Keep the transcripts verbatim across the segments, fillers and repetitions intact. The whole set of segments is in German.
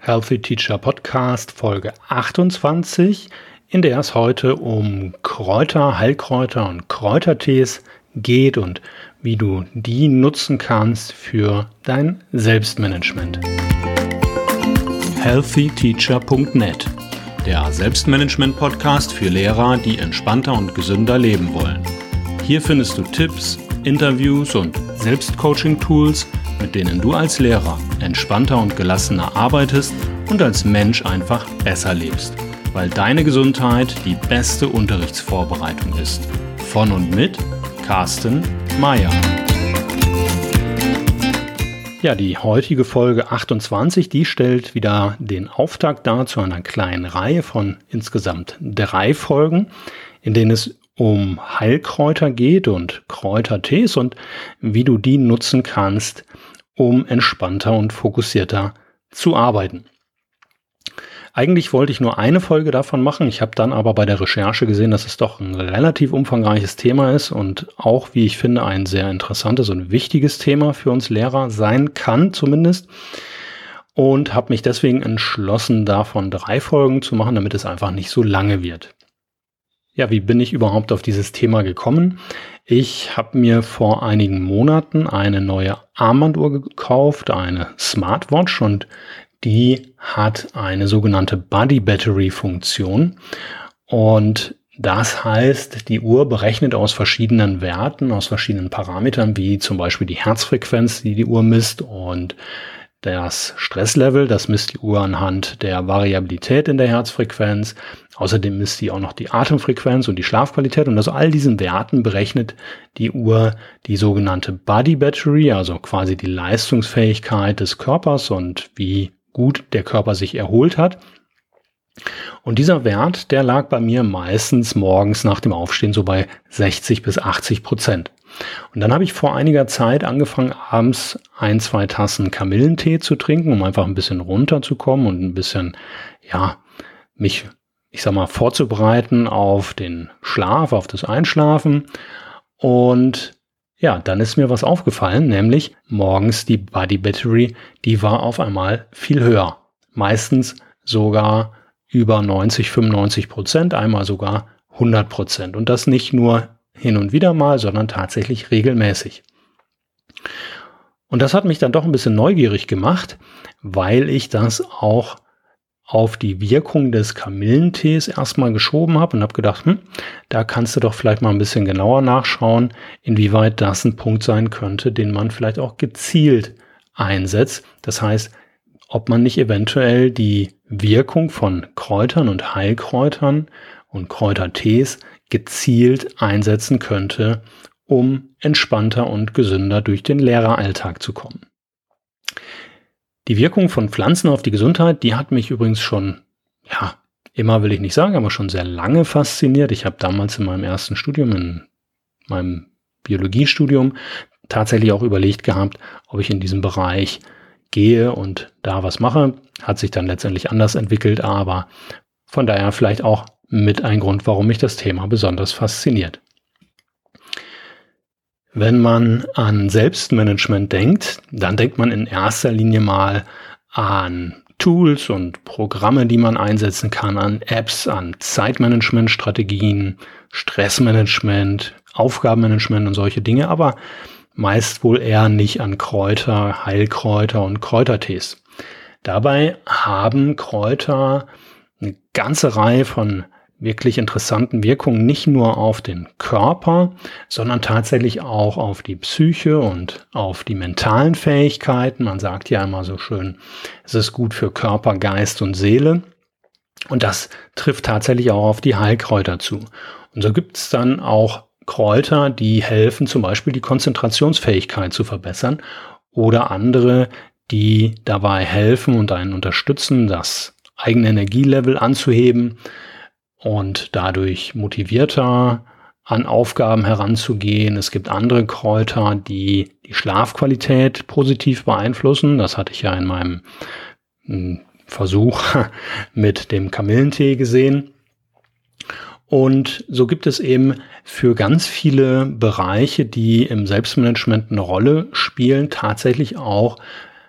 Healthy Teacher Podcast Folge achtundzwanzig, in der es heute um Kräuter, Heilkräuter und Kräutertees geht und wie du die nutzen kannst für dein Selbstmanagement. healthy teacher punkt net, der Selbstmanagement-Podcast für Lehrer, die entspannter und gesünder leben wollen. Hier findest du Tipps, Interviews und Selbstcoaching-Tools, mit denen du als Lehrer entspannter und gelassener arbeitest und als Mensch einfach besser lebst, weil deine Gesundheit die beste Unterrichtsvorbereitung ist. Von und mit Carsten Meyer. Ja, die heutige Folge achtundzwanzig, die stellt wieder den Auftakt dar zu einer kleinen Reihe von insgesamt drei Folgen, in denen es um Heilkräuter geht und Kräutertees und wie du die nutzen kannst, um entspannter und fokussierter zu arbeiten. Eigentlich wollte ich nur eine Folge davon machen. Ich habe dann aber bei der Recherche gesehen, dass es doch ein relativ umfangreiches Thema ist und auch, wie ich finde, ein sehr interessantes und wichtiges Thema für uns Lehrer sein kann zumindest. Und habe mich deswegen entschlossen, davon drei Folgen zu machen, damit es einfach nicht so lange wird. Ja, wie bin ich überhaupt auf dieses Thema gekommen? Ich habe mir vor einigen Monaten eine neue Armbanduhr gekauft, eine Smartwatch, und die hat eine sogenannte Body Battery Funktion. Und das heißt, die Uhr berechnet aus verschiedenen Werten, aus verschiedenen Parametern, wie zum Beispiel die Herzfrequenz, die die Uhr misst, und das Stresslevel, das misst die Uhr anhand der Variabilität in der Herzfrequenz. Außerdem misst sie auch noch die Atemfrequenz und die Schlafqualität. Und aus all diesen Werten berechnet die Uhr die sogenannte Body Battery, also quasi die Leistungsfähigkeit des Körpers und wie gut der Körper sich erholt hat. Und dieser Wert, der lag bei mir meistens morgens nach dem Aufstehen so bei sechzig bis achtzig Prozent. Und dann habe ich vor einiger Zeit angefangen, abends ein, zwei Tassen Kamillentee zu trinken, um einfach ein bisschen runterzukommen und ein bisschen, ja, mich, ich sag mal, vorzubereiten auf den Schlaf, auf das Einschlafen. Und ja, dann ist mir was aufgefallen, nämlich morgens die Body Battery, die war auf einmal viel höher. Meistens sogar über neunzig, fünfundneunzig Prozent, einmal sogar hundert Prozent. Und das nicht nur hin und wieder mal, sondern tatsächlich regelmäßig. Und das hat mich dann doch ein bisschen neugierig gemacht, weil ich das auch auf die Wirkung des Kamillentees erstmal geschoben habe und habe gedacht, hm, da kannst du doch vielleicht mal ein bisschen genauer nachschauen, inwieweit das ein Punkt sein könnte, den man vielleicht auch gezielt einsetzt. Das heißt, ob man nicht eventuell die Wirkung von Kräutern und Heilkräutern und Kräutertees gezielt einsetzen könnte, um entspannter und gesünder durch den Lehreralltag zu kommen. Die Wirkung von Pflanzen auf die Gesundheit, die hat mich übrigens schon, ja, immer will ich nicht sagen, aber schon sehr lange fasziniert. Ich habe damals in meinem ersten Studium, in meinem Biologiestudium, tatsächlich auch überlegt gehabt, ob ich in diesem Bereich gehe und da was mache. Hat sich dann letztendlich anders entwickelt, aber von daher vielleicht auch mit ein Grund, warum mich das Thema besonders fasziniert. Wenn man an Selbstmanagement denkt, dann denkt man in erster Linie mal an Tools und Programme, die man einsetzen kann, an Apps, an Zeitmanagementstrategien, Stressmanagement, Aufgabenmanagement und solche Dinge, aber meist wohl eher nicht an Kräuter, Heilkräuter und Kräutertees. Dabei haben Kräuter eine ganze Reihe von wirklich interessanten Wirkungen, nicht nur auf den Körper, sondern tatsächlich auch auf die Psyche und auf die mentalen Fähigkeiten. Man sagt ja immer so schön, es ist gut für Körper, Geist und Seele. Und das trifft tatsächlich auch auf die Heilkräuter zu. Und so gibt es dann auch Kräuter, die helfen, zum Beispiel die Konzentrationsfähigkeit zu verbessern, oder andere, die dabei helfen und einen unterstützen, das eigene Energielevel anzuheben und dadurch motivierter an Aufgaben heranzugehen. Es gibt andere Kräuter, die die Schlafqualität positiv beeinflussen. Das hatte ich ja in meinem Versuch mit dem Kamillentee gesehen. Und so gibt es eben für ganz viele Bereiche, die im Selbstmanagement eine Rolle spielen, tatsächlich auch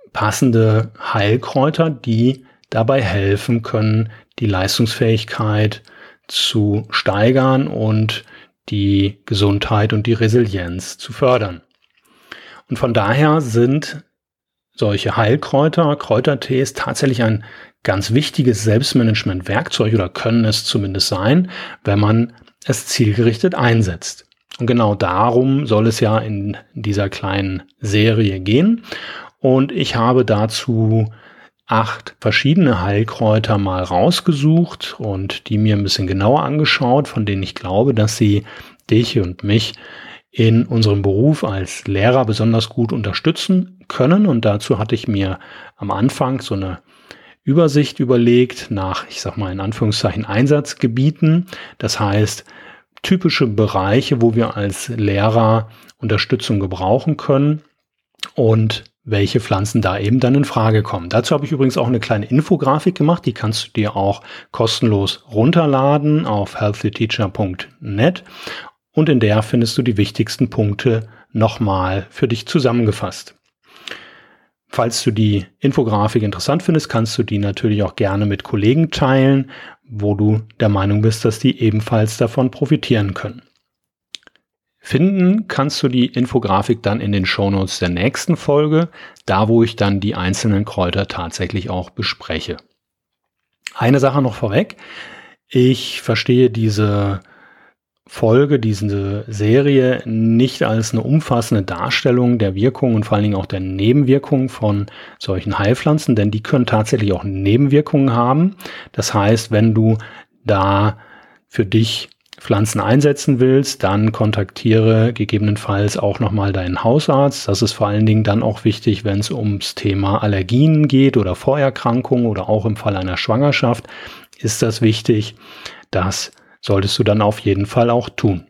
passende Heilkräuter, die dabei helfen können, die Leistungsfähigkeit zu steigern und die Gesundheit und die Resilienz zu fördern. Und von daher sind solche Heilkräuter, Kräutertees tatsächlich ein ganz wichtiges Selbstmanagement-Werkzeug oder können es zumindest sein, wenn man es zielgerichtet einsetzt. Und genau darum soll es ja in dieser kleinen Serie gehen. Und ich habe dazu acht verschiedene Heilkräuter mal rausgesucht und die mir ein bisschen genauer angeschaut, von denen ich glaube, dass sie dich und mich in unserem Beruf als Lehrer besonders gut unterstützen können. Und dazu hatte ich mir am Anfang so eine Übersicht überlegt nach, ich sag mal in Anführungszeichen, Einsatzgebieten. Das heißt, typische Bereiche, wo wir als Lehrer Unterstützung gebrauchen können und welche Pflanzen da eben dann in Frage kommen. Dazu habe ich übrigens auch eine kleine Infografik gemacht, die kannst du dir auch kostenlos runterladen auf healthy teacher punkt net und in der findest du die wichtigsten Punkte nochmal für dich zusammengefasst. Falls du die Infografik interessant findest, kannst du die natürlich auch gerne mit Kollegen teilen, wo du der Meinung bist, dass die ebenfalls davon profitieren können. Finden kannst du die Infografik dann in den Shownotes der nächsten Folge, da wo ich dann die einzelnen Kräuter tatsächlich auch bespreche. Eine Sache noch vorweg. Ich verstehe diese Folge, diese Serie nicht als eine umfassende Darstellung der Wirkung und vor allen Dingen auch der Nebenwirkungen von solchen Heilpflanzen, denn die können tatsächlich auch Nebenwirkungen haben. Das heißt, wenn du da für dich Pflanzen einsetzen willst, dann kontaktiere gegebenenfalls auch nochmal deinen Hausarzt. Das ist vor allen Dingen dann auch wichtig, wenn es ums Thema Allergien geht oder Vorerkrankungen oder auch im Fall einer Schwangerschaft ist das wichtig. Das solltest du dann auf jeden Fall auch tun.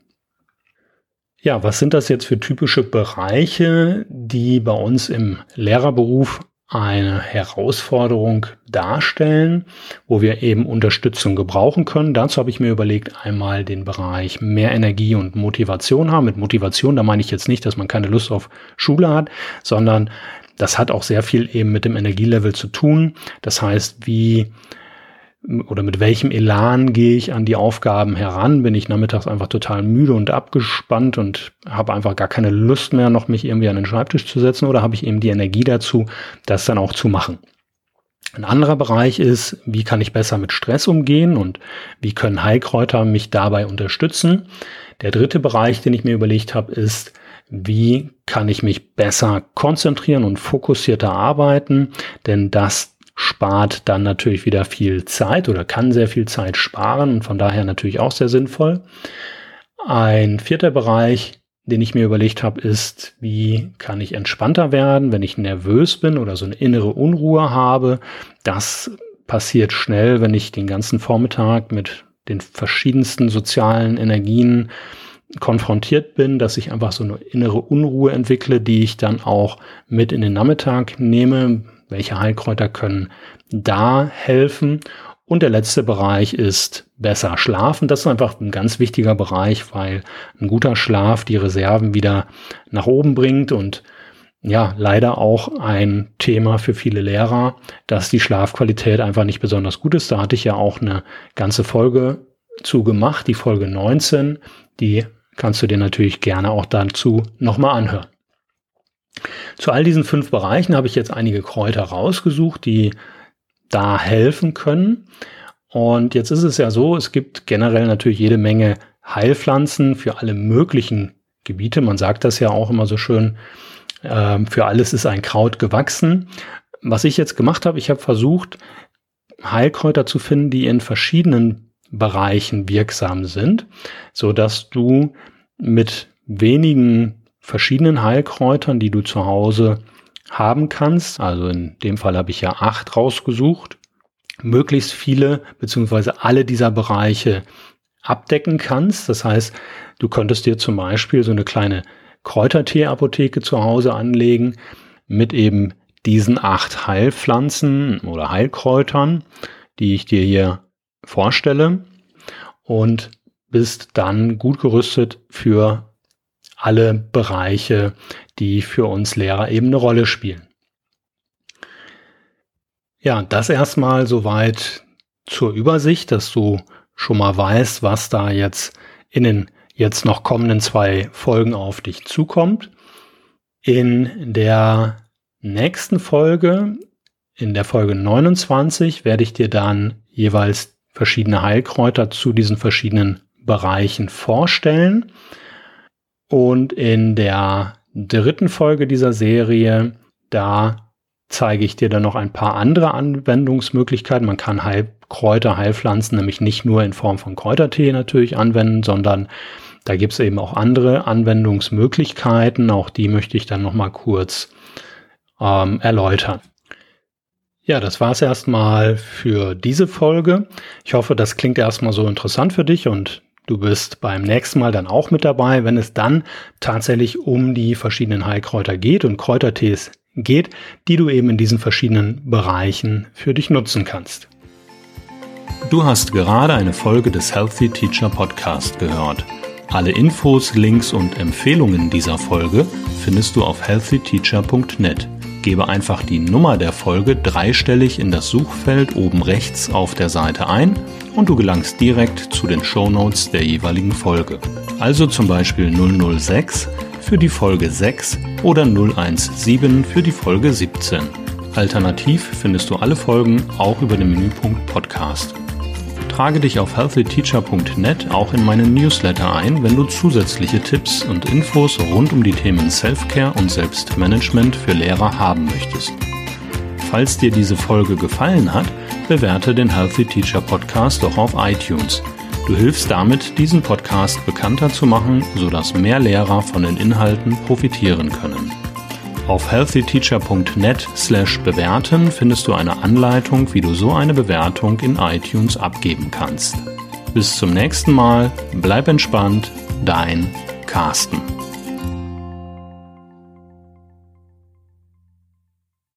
Ja, was sind das jetzt für typische Bereiche, die bei uns im Lehrerberuf eine Herausforderung darstellen, wo wir eben Unterstützung gebrauchen können? Dazu habe ich mir überlegt, einmal den Bereich mehr Energie und Motivation haben. Mit Motivation, da meine ich jetzt nicht, dass man keine Lust auf Schule hat, sondern das hat auch sehr viel eben mit dem Energielevel zu tun. Das heißt, wie oder mit welchem Elan gehe ich an die Aufgaben heran? Bin ich nachmittags einfach total müde und abgespannt und habe einfach gar keine Lust mehr, noch mich irgendwie an den Schreibtisch zu setzen, oder habe ich eben die Energie dazu, das dann auch zu machen? Ein anderer Bereich ist, wie kann ich besser mit Stress umgehen und wie können Heilkräuter mich dabei unterstützen? Der dritte Bereich, den ich mir überlegt habe, ist, wie kann ich mich besser konzentrieren und fokussierter arbeiten? Denn das spart dann natürlich wieder viel Zeit oder kann sehr viel Zeit sparen und von daher natürlich auch sehr sinnvoll. Ein vierter Bereich, den ich mir überlegt habe, ist, wie kann ich entspannter werden, wenn ich nervös bin oder so eine innere Unruhe habe. Das passiert schnell, wenn ich den ganzen Vormittag mit den verschiedensten sozialen Energien konfrontiert bin, dass ich einfach so eine innere Unruhe entwickle, die ich dann auch mit in den Nachmittag nehme. Welche Heilkräuter können da helfen? Und der letzte Bereich ist besser schlafen. Das ist einfach ein ganz wichtiger Bereich, weil ein guter Schlaf die Reserven wieder nach oben bringt und ja, leider auch ein Thema für viele Lehrer, dass die Schlafqualität einfach nicht besonders gut ist. Da hatte ich ja auch eine ganze Folge zu gemacht, die Folge neunzehn. Die kannst du dir natürlich gerne auch dazu nochmal anhören. Zu all diesen fünf Bereichen habe ich jetzt einige Kräuter rausgesucht, die da helfen können. Und jetzt ist es ja so, es gibt generell natürlich jede Menge Heilpflanzen für alle möglichen Gebiete. Man sagt das ja auch immer so schön, äh, für alles ist ein Kraut gewachsen. Was ich jetzt gemacht habe, ich habe versucht, Heilkräuter zu finden, die in verschiedenen Bereichen wirksam sind, so dass du mit wenigen verschiedenen Heilkräutern, die du zu Hause haben kannst, also in dem Fall habe ich ja acht rausgesucht, möglichst viele bzw. alle dieser Bereiche abdecken kannst. Das heißt, du könntest dir zum Beispiel so eine kleine Kräutertee-Apotheke zu Hause anlegen mit eben diesen acht Heilpflanzen oder Heilkräutern, die ich dir hier vorstelle, und bist dann gut gerüstet für alle Bereiche, die für uns Lehrer eben eine Rolle spielen. Ja, das erstmal soweit zur Übersicht, dass du schon mal weißt, was da jetzt in den jetzt noch kommenden zwei Folgen auf dich zukommt. In der nächsten Folge, in der Folge neunundzwanzig, werde ich dir dann jeweils verschiedene Heilkräuter zu diesen verschiedenen Bereichen vorstellen. Und in der dritten Folge dieser Serie, da zeige ich dir dann noch ein paar andere Anwendungsmöglichkeiten. Man kann Heilkräuter, Heilpflanzen nämlich nicht nur in Form von Kräutertee natürlich anwenden, sondern da gibt es eben auch andere Anwendungsmöglichkeiten. Auch die möchte ich dann noch mal kurz ähm, erläutern. Ja, das war es erstmal für diese Folge. Ich hoffe, das klingt erstmal so interessant für dich und du bist beim nächsten Mal dann auch mit dabei, wenn es dann tatsächlich um die verschiedenen Heilkräuter geht und Kräutertees geht, die du eben in diesen verschiedenen Bereichen für dich nutzen kannst. Du hast gerade eine Folge des Healthy Teacher Podcast gehört. Alle Infos, Links und Empfehlungen dieser Folge findest du auf healthy teacher punkt net. Gebe einfach die Nummer der Folge dreistellig in das Suchfeld oben rechts auf der Seite ein und du gelangst direkt zu den Shownotes der jeweiligen Folge. Also zum Beispiel null null sechs für die Folge sechs oder null eins sieben für die Folge siebzehn. Alternativ findest du alle Folgen auch über den Menüpunkt Podcast. Trage dich auf healthy teacher punkt net auch in meinen Newsletter ein, wenn du zusätzliche Tipps und Infos rund um die Themen Self-Care und Selbstmanagement für Lehrer haben möchtest. Falls dir diese Folge gefallen hat, bewerte den Healthy Teacher Podcast doch auf iTunes. Du hilfst damit, diesen Podcast bekannter zu machen, sodass mehr Lehrer von den Inhalten profitieren können. Auf healthy teacher punkt net slash bewerten findest du eine Anleitung, wie du so eine Bewertung in iTunes abgeben kannst. Bis zum nächsten Mal, bleib entspannt, dein Carsten.